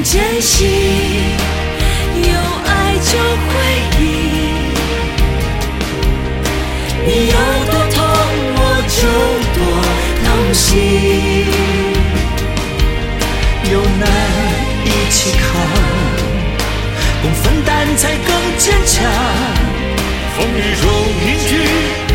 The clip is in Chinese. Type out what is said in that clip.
更坚信，有爱就回应。你有多痛，我就多痛心。 有难一起扛，共分担才更坚强。风雨中凝聚